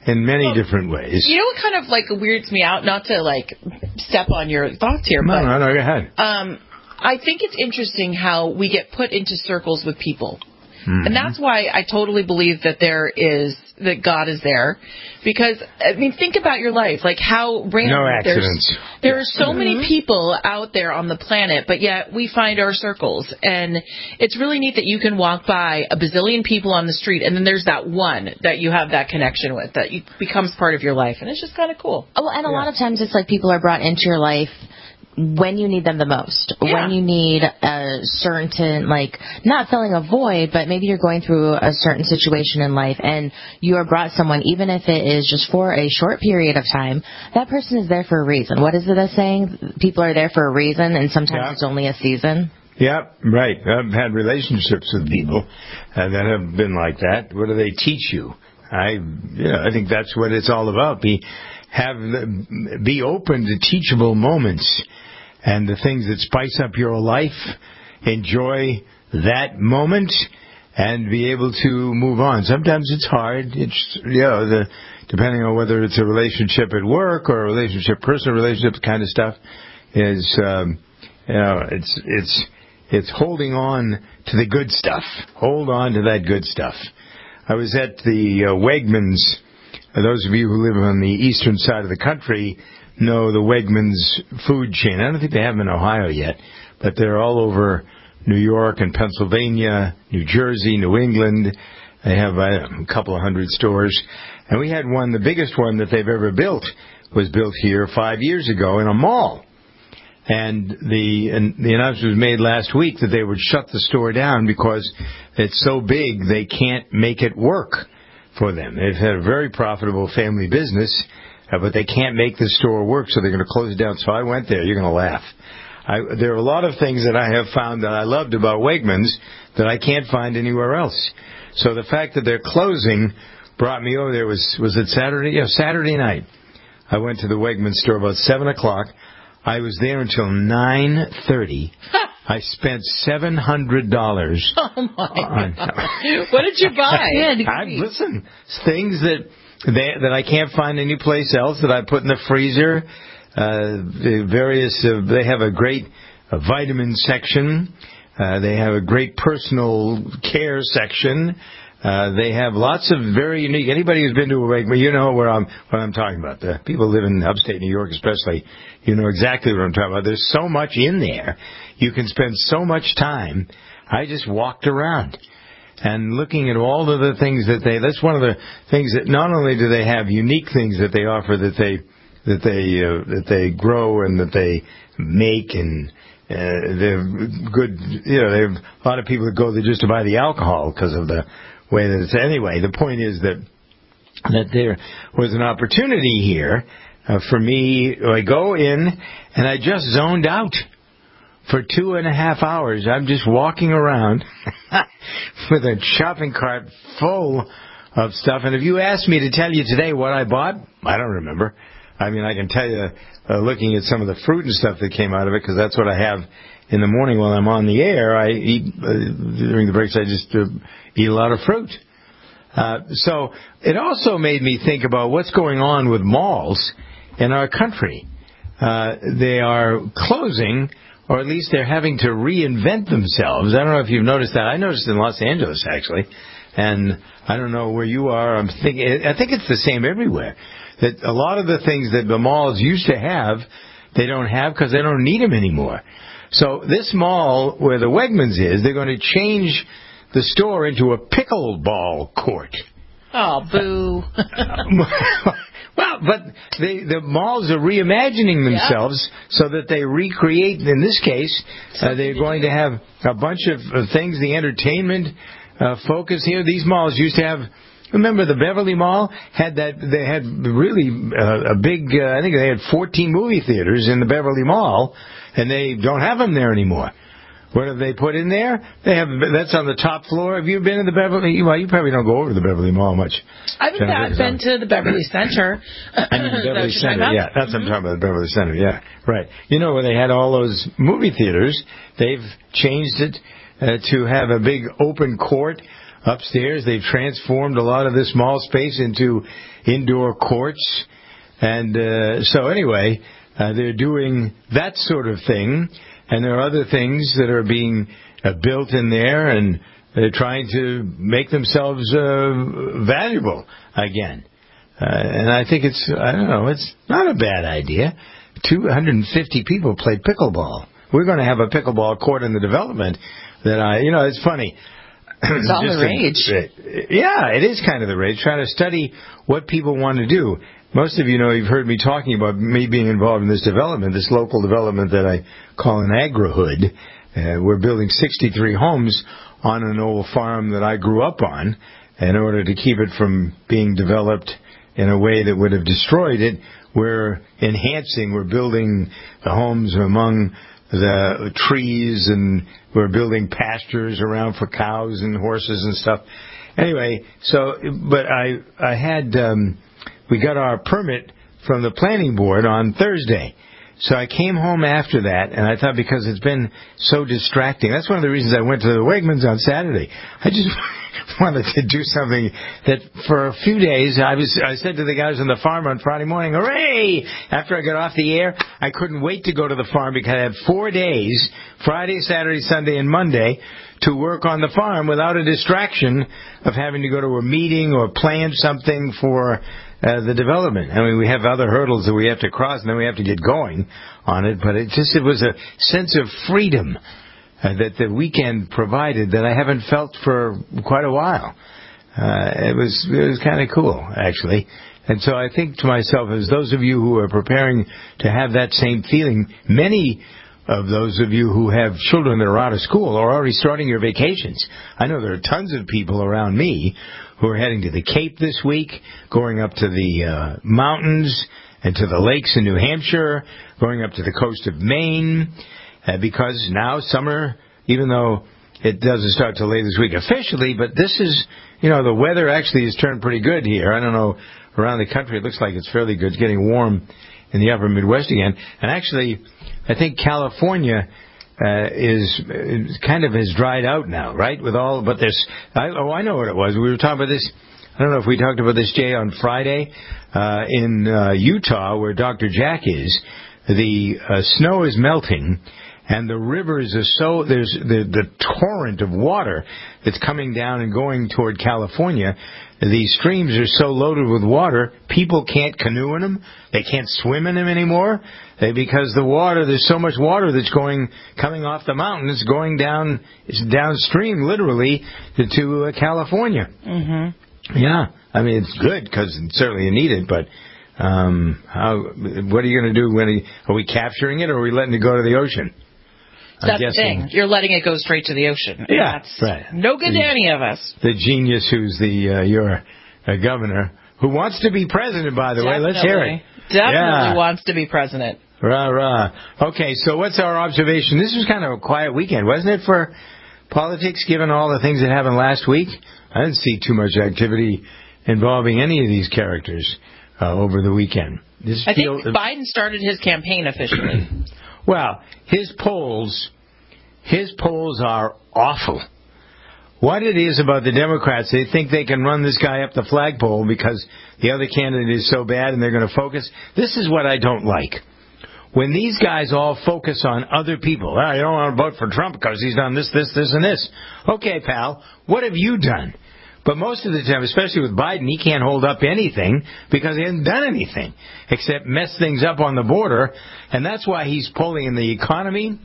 in many well, different ways. You know what kind of like weirds me out? Not to like step on your thoughts here, no, but no, no, go ahead. Um, I think it's interesting how we get put into circles with people. Mm-hmm. And that's why I totally believe that there is, that God is there. Because, I mean, think about your life. Like how random. No accidents. There are so mm-hmm. many people out there on the planet, but yet we find our circles. And it's really neat that you can walk by a bazillion people on the street, and then there's that one that you have that connection with, that you, becomes part of your life. And it's just kind of cool. Oh, and a yeah. lot of times it's like people are brought into your life when you need them the most, yeah. when you need a certain, like, not filling a void, but maybe you're going through a certain situation in life and you are brought someone, even if it is just for a short period of time, that person is there for a reason. What is it a saying? People are there for a reason, and sometimes yeah. it's only a season. Yeah, right. I've had relationships with people uh, that have been like that. What do they teach you? I, you know, I think that's what it's all about. Be, have, be open to teachable moments. And the things that spice up your life, enjoy that moment and be able to move on. Sometimes it's hard. It's, you know, the, depending on whether it's a relationship at work or a relationship, personal relationship kind of stuff, is, um, you know, it's, it's, it's holding on to the good stuff. Hold on to that good stuff. I was at the uh, Wegmans. Uh, those of you who live on the eastern side of the country know the Wegmans food chain. I don't think they have them in Ohio yet, but they're all over New York and Pennsylvania, New Jersey, New England. They have uh, a couple of hundred stores. And we had one, the biggest one that they've ever built was built here five years ago in a mall. And the and the announcement was made last week that they would shut the store down because it's so big they can't make it work for them. They've had a very profitable family business, Uh, but they can't make the store work, so they're going to close it down. So I went there. You're going to laugh. I, there are a lot of things that I have found that I loved about Wegmans that I can't find anywhere else. So the fact that they're closing brought me over there. Was was it Saturday? Yeah, Saturday night. I went to the Wegmans store about seven o'clock. I was there until nine thirty. I spent seven hundred dollars. Oh, my on, God. What did you buy? I, listen, things that... They, that I can't find any place else, that I put in the freezer. Uh, the various, uh, they have a great uh, vitamin section. Uh, they have a great personal care section. Uh, they have lots of very unique. Anybody who's been to a Wegmans, you know where I'm what I'm talking about. The people who live in upstate New York, especially, you know exactly what I'm talking about. There's so much in there. You can spend so much time. I just walked around. And looking at all of the things that they, that's one of the things that not only do they have unique things that they offer that they, that they, uh, that they grow and that they make, and uh, they're good, you know, they have a lot of people that go there just to buy the alcohol because of the way that it's, anyway, the point is that, that there was an opportunity here uh, for me. I go in and I just zoned out. For two and a half hours, I'm just walking around with a shopping cart full of stuff. And if you asked me to tell you today what I bought, I don't remember. I mean, I can tell you, uh, looking at some of the fruit and stuff that came out of it, because that's what I have in the morning while I'm on the air. I eat, uh, during the breaks, I just uh, eat a lot of fruit. Uh, so it also made me think about what's going on with malls in our country. Uh, they are closing, or at least they're having to reinvent themselves. I don't know if you've noticed that. I noticed in Los Angeles, actually. And I don't know where you are. I'm thinking, I think it's the same everywhere. That a lot of the things that the malls used to have, they don't have because they don't need them anymore. So this mall where the Wegmans is, they're going to change the store into a pickleball court. Oh, boo. Well, but they, the malls are reimagining themselves yeah. so that they recreate, in this case, uh, they're going to have a bunch of uh, things, the entertainment uh, focus here. These malls used to have, remember the Beverly Mall had that, they had really uh, a big, uh, I think they had fourteen movie theaters in the Beverly Mall, and they don't have them there anymore. What have they put in there? They have, that's on the top floor. Have you been to the Beverly? Well, you probably don't go over to the Beverly Mall much. I haven't Jennifer, been to the Beverly Center. I mean, the Beverly Center, yeah. That's what I'm talking about, the Beverly Center, yeah. Right. You know, where they had all those movie theaters, they've changed it uh, to have a big open court upstairs. They've transformed a lot of this mall space into indoor courts. And uh, so anyway, uh, they're doing that sort of thing. And there are other things that are being uh, built in there, and they're trying to make themselves uh, valuable again. Uh, and I think it's, I don't know, it's not a bad idea. two hundred fifty people played pickleball. We're going to have a pickleball court in the development that I, you know, it's funny. It's all the rage. A, yeah, it is kind of the rage, trying to study what people want to do. Most of you know, you've heard me talking about me being involved in this development, this local development that I call an agri-hood. Uh, we're building sixty-three homes on an old farm that I grew up on in order to keep it from being developed in a way that would have destroyed it. We're enhancing, we're building the homes among the trees, and we're building pastures around for cows and horses and stuff. Anyway, so, but I, I had, um, we got our permit from the planning board on Thursday. So I came home after that, and I thought, because it's been so distracting, that's one of the reasons I went to the Wegmans on Saturday. I just wanted to do something that for a few days, I was, I said to the guys on the farm on Friday morning, hooray! After I got off the air, I couldn't wait to go to the farm because I had four days, Friday, Saturday, Sunday, and Monday, to work on the farm without a distraction of having to go to a meeting or plan something for Uh, the development. I mean, we have other hurdles that we have to cross, and then we have to get going on it. But it just, it was a sense of freedom uh, that the weekend provided that I haven't felt for quite a while. Uh, it was, it was kind of cool, actually. And so I think to myself, as those of you who are preparing to have that same feeling, many of those of you who have children that are out of school are already starting your vacations. I know there are tons of people around me who are heading to the Cape this week, going up to the uh, mountains and to the lakes in New Hampshire, going up to the coast of Maine, uh, because now summer, even though it doesn't start till late this week officially, but this is, you know, the weather actually has turned pretty good here. I don't know, around the country it looks like it's fairly good. It's getting warm in the upper Midwest again. And actually, I think California Uh, is, is kind of has dried out now, right? With all, but this, I, oh, I know what it was. We were talking about this. I don't know if we talked about this, Jay, on Friday uh, in uh, Utah, where Doctor Jack is. The uh, snow is melting, and the rivers are so there's the the torrent of water that's coming down and going toward California. These streams are so loaded with water, people can't canoe in them. They can't swim in them anymore they, because the water, there's so much water that's going, coming off the mountain, it's going down, it's downstream, literally, to, to uh, California. Mm-hmm. Yeah, I mean, it's good because certainly you need it, but um, how? What are you going to do when? He, are we capturing it, or are we letting it go to the ocean? That's the thing. You're letting it go straight to the ocean. Yeah, That's right. No good the, to any of us. The genius who's the uh, your uh, governor, who wants to be president, by the Definitely. way. Let's hear it. Definitely Yeah. wants to be president. Rah, rah. Okay, so what's our observation? This was kind of a quiet weekend, wasn't it, for politics, given all the things that happened last week? I didn't see too much activity involving any of these characters uh, over the weekend. This I feel, think Biden started his campaign officially. Well, his polls, his polls are awful. What it is about the Democrats, they think they can run this guy up the flagpole because the other candidate is so bad and they're going to focus. This is what I don't like. When these guys all focus on other people, oh, you don't want to vote for Trump because he's done this, this, this, and this. Okay, pal, what have you done? But most of the time, especially with Biden, he can't hold up anything because he hasn't done anything except mess things up on the border. And that's why he's pulling in the economy.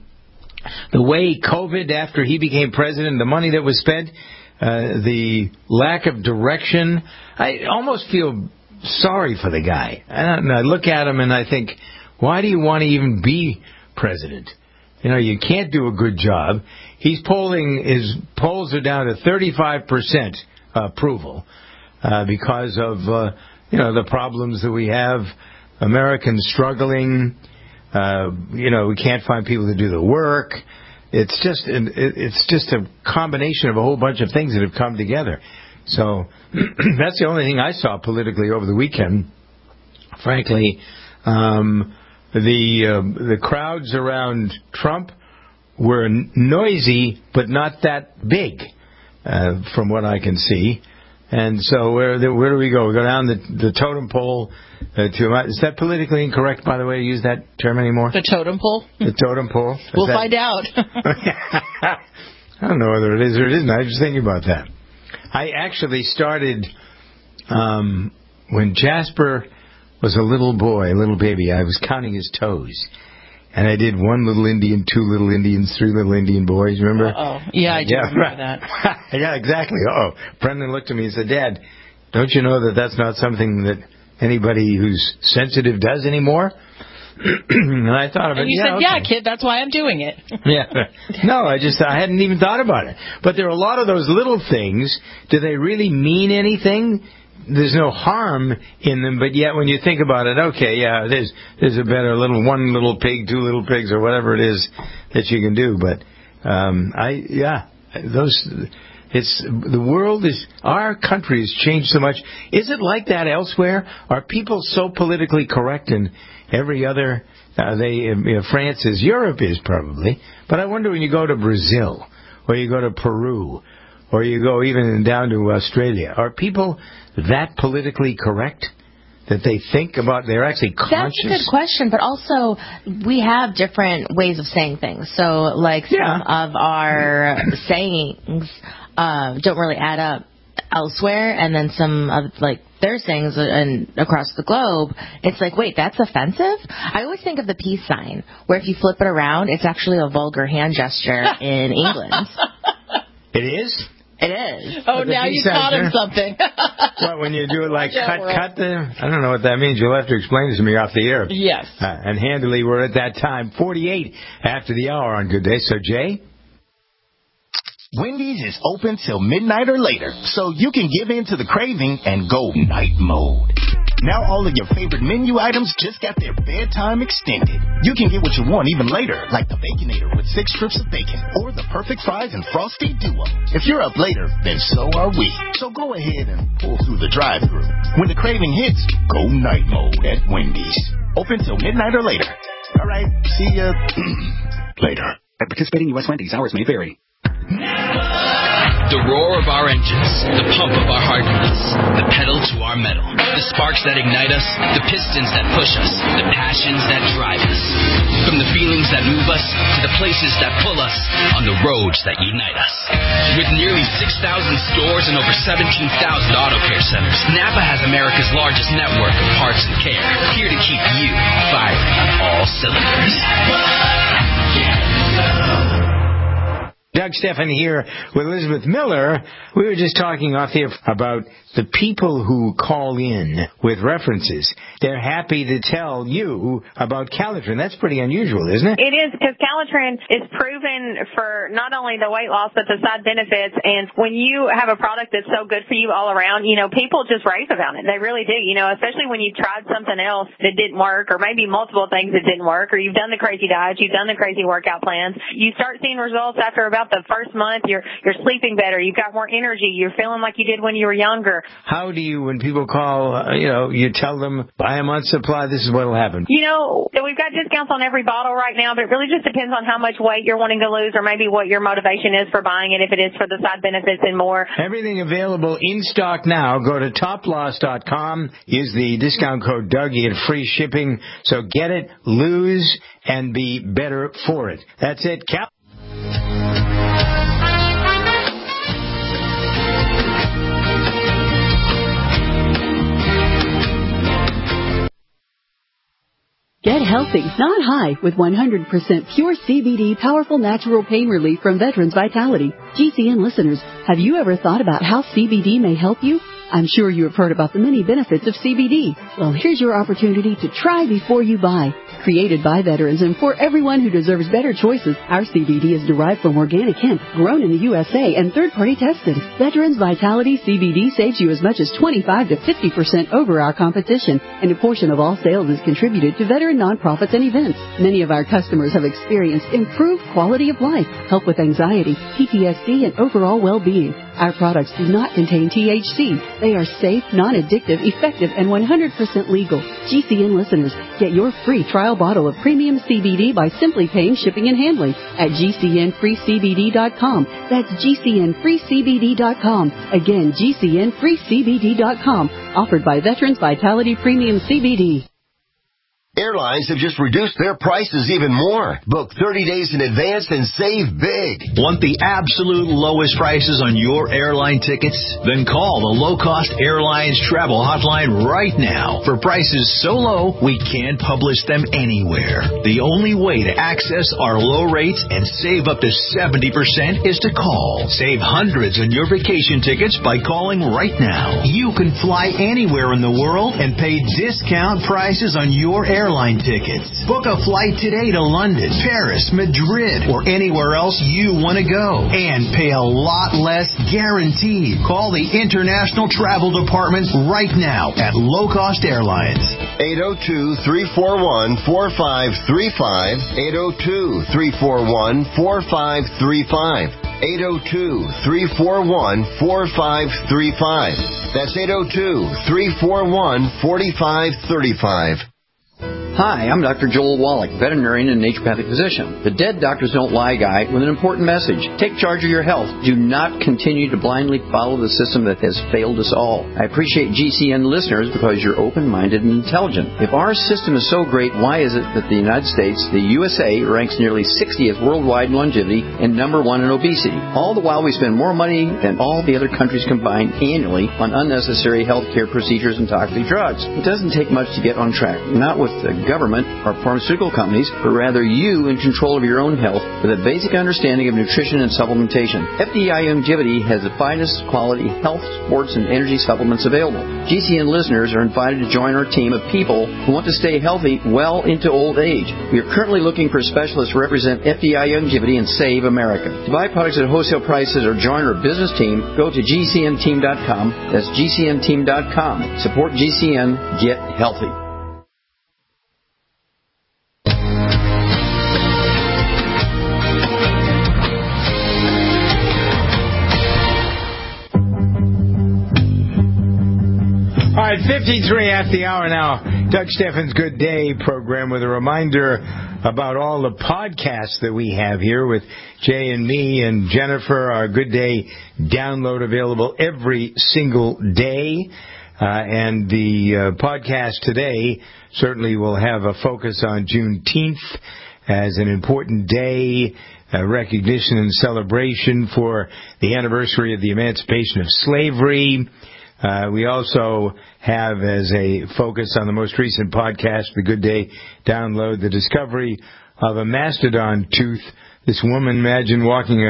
The way COVID, after he became president, the money that was spent, uh, the lack of direction. I almost feel sorry for the guy. I, don't know, I look at him and I think, why do you want to even be president? You know, you can't do a good job. He's polling, his polls are down to thirty-five percent approval uh, because of, uh, you know, the problems that we have, Americans struggling. Uh, you know, we can't find people to do the work. It's just it's just a combination of a whole bunch of things that have come together. So that's the only thing I saw politically over the weekend. Frankly, um, the uh, the crowds around Trump were noisy, but not that big. uh, from what I can see. And so where where do we go? We go down the the totem pole uh, to is that politically incorrect, by the way, to use that term anymore? The totem pole? The totem pole. Is we'll that... find out. I don't know whether it is or it isn't. I was just thinking about that. I actually started um, when Jasper was a little boy, a little baby. I was counting his toes. And I did one little Indian, two little Indians, three little Indian boys, remember? Uh-oh. Yeah, I do yeah, remember that. Yeah, exactly. Uh-oh. Brendan looked at me and said, Dad, don't you know that that's not something that anybody who's sensitive does anymore? And I thought of it. And you yeah, said, okay. yeah, kid, that's why I'm doing it. Yeah. No, I just, I hadn't even thought about it. But there are a lot of those little things. Do they really mean anything? There's no harm in them, but yet when you think about it, okay, yeah, there's there's a better little one little pig, two little pigs, or whatever it is that you can do. But um, I, yeah, those, it's the world is our country has changed so much. Is it like that elsewhere? Are people so politically correct in every other? Uh, they you know, France is, Europe is probably, but I wonder when you go to Brazil or you go to Peru. Or you go even down to Australia. Are people that politically correct that they think about, they're actually conscious? That's a good question, but also we have different ways of saying things. So, like, some yeah. of our sayings uh, don't really add up elsewhere, and then some of, like, their sayings and across the globe, it's like, wait, that's offensive? I always think of the peace sign, where if you flip it around, it's actually a vulgar hand gesture in England. It is? It is. Oh, now you taught him something. What, when you do it like cut, cut the... I don't know what that means. You'll have to explain it to me off the air. Yes. Uh, and handily, we're at that time, forty-eight after the hour on Good Day. So, Jay? Wendy's is open till midnight or later, so you can give in to the craving and go night mode. Now all of your favorite menu items just got their bedtime extended. You can get what you want even later, like the Baconator with six strips of bacon, or the perfect fries and frosty duo. If you're up later, then so are we. So go ahead and pull through the drive-thru. When the craving hits, go night mode at Wendy's. Open till midnight or later. All right, see ya later. At participating U S Wendy's, hours may vary. The roar of our engines, the pump of our heartbeats, the pedal to our metal, the sparks that ignite us, the pistons that push us, the passions that drive us. From the feelings that move us to the places that pull us on the roads that unite us. With nearly six thousand stores and over seventeen thousand auto care centers, Napa has America's largest network of parts and care, here to keep you firing on all cylinders. Doug Stephan here with Elizabeth Miller. We were just talking off the air about the people who call in with references. They're happy to tell you about Calitrin. That's pretty unusual, isn't it? It is, because Calitrin is proven for not only the weight loss, but the side benefits. And when you have a product that's so good for you all around, you know, people just rave about it. They really do, you know, especially when you've tried something else that didn't work, or maybe multiple things that didn't work, or you've done the crazy diets, you've done the crazy workout plans. You start seeing results after about the first month. You're you're sleeping better. You've got more energy. You're feeling like you did when you were younger. How do you, when people call, uh, you know, you tell them, buy a month's supply, this is what will happen? You know, we've got discounts on every bottle right now, but it really just depends on how much weight you're wanting to lose, or maybe what your motivation is for buying it, if it is for the side benefits and more. Everything available in stock now. Go to top loss dot com. Use the discount code Doug. You get free shipping. So get it, lose, and be better for it. That's it. Cap- Get healthy, not high, with one hundred percent pure C B D powerful natural pain relief from Veterans Vitality. G C N listeners, have you ever thought about how C B D may help you? I'm sure you have heard about the many benefits of C B D. Well, here's your opportunity to try before you buy. Created by veterans and for everyone who deserves better choices, our C B D is derived from organic hemp, grown in the U S A and third-party tested. Veterans Vitality C B D saves you as much as twenty-five to fifty percent over our competition, and a portion of all sales is contributed to veteran nonprofits and events. Many of our customers have experienced improved quality of life, help with anxiety, P T S D, and overall well-being. Our products do not contain T H C. They are safe, non-addictive, effective, and one hundred percent legal. G C N listeners, get your free trial bottle of premium C B D by simply paying shipping and handling at G C N free C B D dot com. That's G C N free C B D dot com. Again, G C N free C B D dot com. Offered by Veterans Vitality Premium C B D. Airlines have just reduced their prices even more. Book thirty days in advance and save big. Want the absolute lowest prices on your airline tickets? Then call the Low Cost Airlines Travel Hotline right now. For prices so low, we can't publish them anywhere. The only way to access our low rates and save up to seventy percent is to call. Save hundreds on your vacation tickets by calling right now. You can fly anywhere in the world and pay discount prices on your airline Airline tickets. Book a flight today to London, Paris, Madrid, or anywhere else you want to go. And pay a lot less guaranteed. Call the International Travel Department right now at Low Cost Airlines. eight oh two, three four one, four five three five. eight oh two, three four one, four five three five. eight oh two, three four one, four five three five. That's eight oh two, three four one, four five three five. Hi, I'm Doctor Joel Wallach, veterinarian and naturopathic physician. The Dead Doctors Don't Lie guy with an important message. Take charge of your health. Do not continue to blindly follow the system that has failed us all. I appreciate G C N listeners because you're open-minded and intelligent. If our system is so great, why is it that the United States, the U S A, ranks nearly sixtieth worldwide in longevity and number one in obesity? All the while we spend more money than all the other countries combined annually on unnecessary health care procedures and toxic drugs. It doesn't take much to get on track. Not with the government or pharmaceutical companies, but rather you in control of your own health with a basic understanding of nutrition and supplementation. F D I Longevity has the finest quality health, sports, and energy supplements available. G C N listeners are invited to join our team of people who want to stay healthy well into old age. We are currently looking for specialists to represent F D I Longevity and Save America. To buy products at wholesale prices or join our business team, go to G C N team dot com. That's G C N team dot com. Support G C N. Get healthy. All right, fifty-three at the hour now. Doug Steffens' Good Day program with a reminder about all the podcasts that we have here with Jay and me and Jennifer. Our Good Day download available every single day. Uh, and the uh, podcast today certainly will have a focus on Juneteenth as an important day, a recognition and celebration for the anniversary of the emancipation of slavery. Uh, we also have as a focus on the most recent podcast, the Good Day download, the discovery of a mastodon tooth. This woman, imagine walking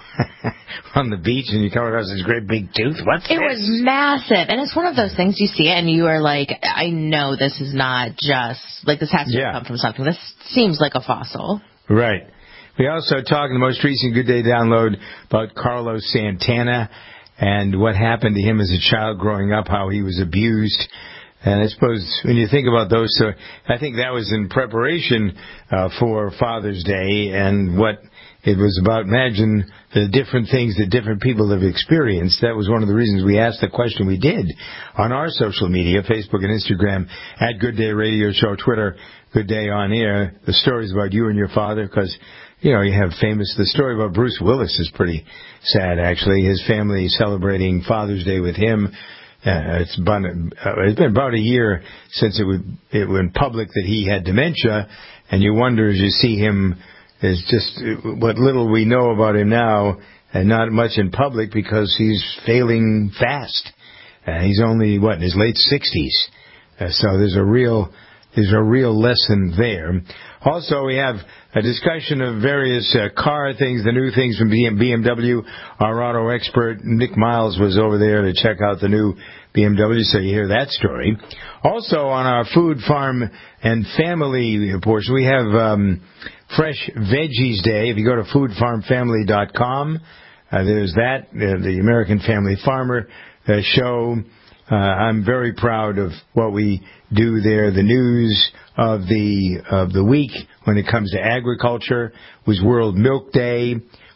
on the beach and you come across this great big tooth. What's it this? was massive. And it's one of those things you see it and you are like, I know this is not just, like this has to yeah. come from something. This seems like a fossil. Right. We also talk in the most recent Good Day download about Carlos Santana and what happened to him as a child growing up, how he was abused. And I suppose when you think about those, uh, I think that was in preparation uh, for Father's Day and what it was about. Imagine the different things that different people have experienced. That was one of the reasons we asked the question we did on our social media, Facebook and Instagram, at Good Day Radio Show, Twitter, Good Day On Air. The stories about you and your father, because you know, you have famous, the story about Bruce Willis is pretty sad, actually. His family celebrating Father's Day with him. Uh, it's, been, uh, it's been about a year since it, would, it went public that he had dementia, and you wonder as you see him, is just what little we know about him now, and not much in public because he's failing fast. Uh, he's only, what, in his late sixties. Uh, so there's a real... There's a real lesson there. Also, we have a discussion of various uh, car things, the new things from B M W. Our auto expert, Nick Miles, was over there to check out the new B M W, so you hear that story. Also, on our food, farm, and family portion, we have um, Fresh Veggies Day. If you go to food farm family dot com, uh, there's that, uh, the American Family Farmer uh, show. Uh, I'm very proud of what we do there. The news of the of the week when it comes to agriculture was World Milk Day.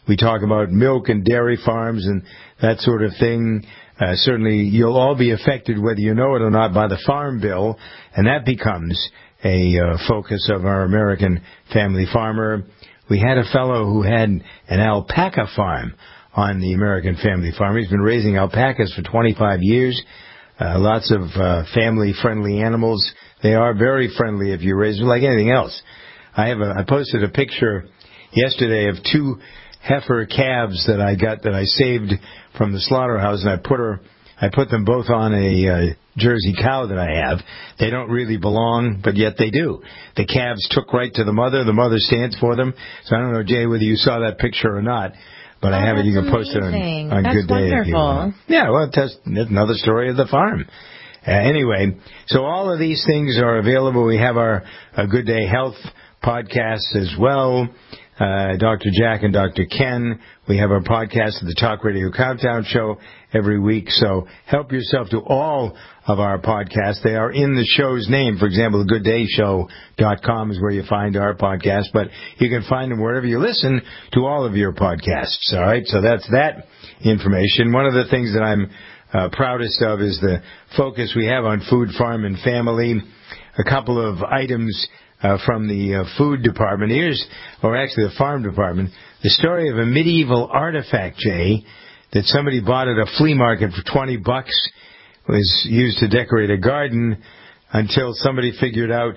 We talk about milk and dairy farms and that sort of thing. Uh, certainly, you'll all be affected, whether you know it or not, by the Farm Bill, and that becomes a uh, focus of our American family farmer. We had a fellow who had an alpaca farm on the American Family Farm. He's been raising alpacas for twenty-five years. Uh, lots of uh, family-friendly animals. They are very friendly if you raise them like anything else. I have a, I posted a picture yesterday of two heifer calves that I got that I saved from the slaughterhouse, and I put her, I put them both on a uh, Jersey cow that I have. They don't really belong, but yet they do. The calves took right to the mother. The mother stands for them. So I don't know, Jay, whether you saw that picture or not, but oh, I have it. You can post it on, on Good Day. If you want. Yeah, well, that's another story of the farm. Uh, anyway, so all of these things are available. We have our uh, Good Day Health podcast as well. Uh, Doctor Jack and Doctor Ken. We have our podcast of the Talk Radio Countdown Show every week. So help yourself to all of our podcasts. They are in the show's name. For example, the good day show dot com is where you find our podcast, but you can find them wherever you listen to all of your podcasts. All right. So that's that information. One of the things that I'm uh, proudest of is the focus we have on food, farm, and family. A couple of items Uh, from the uh, food department. Here's, or actually the farm department, the story of a medieval artifact, Jay, that somebody bought at a flea market for twenty bucks, was used to decorate a garden until somebody figured out,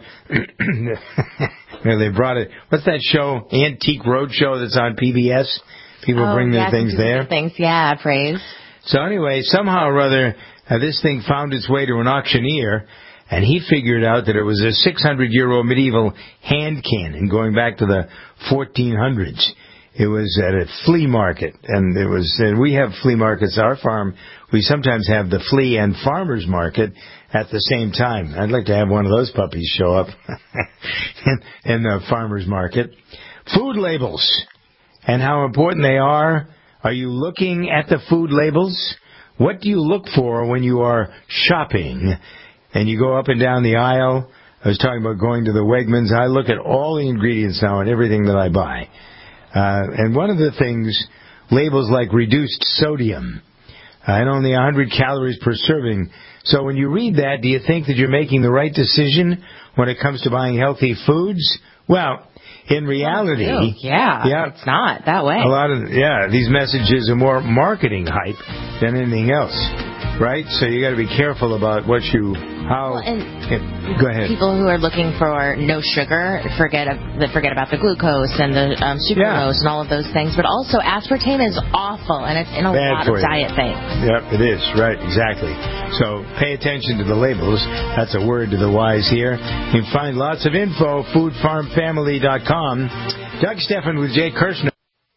they brought it, what's that show, Antique Roadshow that's on P B S? People oh, bring their yeah, things there. Things, yeah, praise. So anyway, somehow or other, uh, this thing found its way to an auctioneer, and he figured out that it was a six hundred year old medieval hand cannon going back to the fourteen hundreds. It was at a flea market, and it was. And we have flea markets. Our farm, we sometimes have the flea and farmers market at the same time. I'd like to have one of those puppies show up in, in the farmers market. Food labels and how important they are. Are you looking at the food labels? What do you look for when you are shopping? And you go up and down the aisle. I was talking about going to the Wegmans. I look at all the ingredients now on everything that I buy. Uh, and one of the things, labels like reduced sodium, uh, and only one hundred calories per serving. So when you read that, do you think that you're making the right decision when it comes to buying healthy foods? Well, in reality, oh, yeah, yeah, it's not that way. A lot of, yeah, these messages are more marketing hype than anything else. Right? So you got to be careful about what you, how, well, and yeah, go ahead. People who are looking for no sugar forget forget about the glucose and the um, sucralose yeah. and all of those things. But also, aspartame is awful, and it's in a Bad lot of you. diet things. Yep, it is. Right, exactly. So pay attention to the labels. That's a word to the wise here. You can find lots of info, food farm family dot com. Doug Steffen with Jay Kirshner.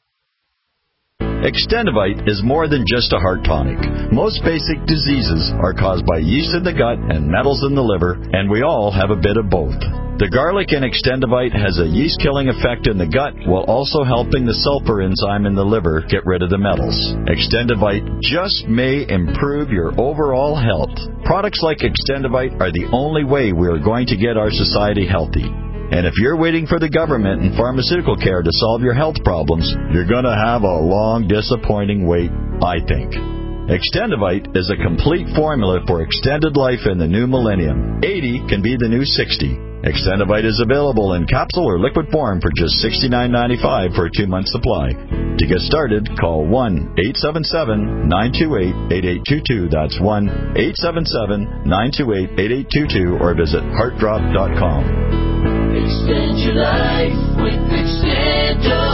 Extendivite is more than just a heart tonic. Most basic diseases are caused by yeast in the gut and metals in the liver, and we all have a bit of both. The garlic in Extendivite has a yeast-killing effect in the gut while also helping the sulfur enzyme in the liver get rid of the metals. Extendivite just may improve your overall health. Products like Extendivite are the only way we are going to get our society healthy. And if you're waiting for the government and pharmaceutical care to solve your health problems, you're going to have a long, disappointing wait, I think. Extendivite is a complete formula for extended life in the new millennium. eighty can be the new sixty. Extendivite is available in capsule or liquid form for just sixty-nine ninety-five for a two-month supply. To get started, call one eight seven seven, nine two eight, eight eight two two. That's one eight seven seven, nine two eight, eight eight two two or visit heart drop dot com. Extend your life with Extendivite.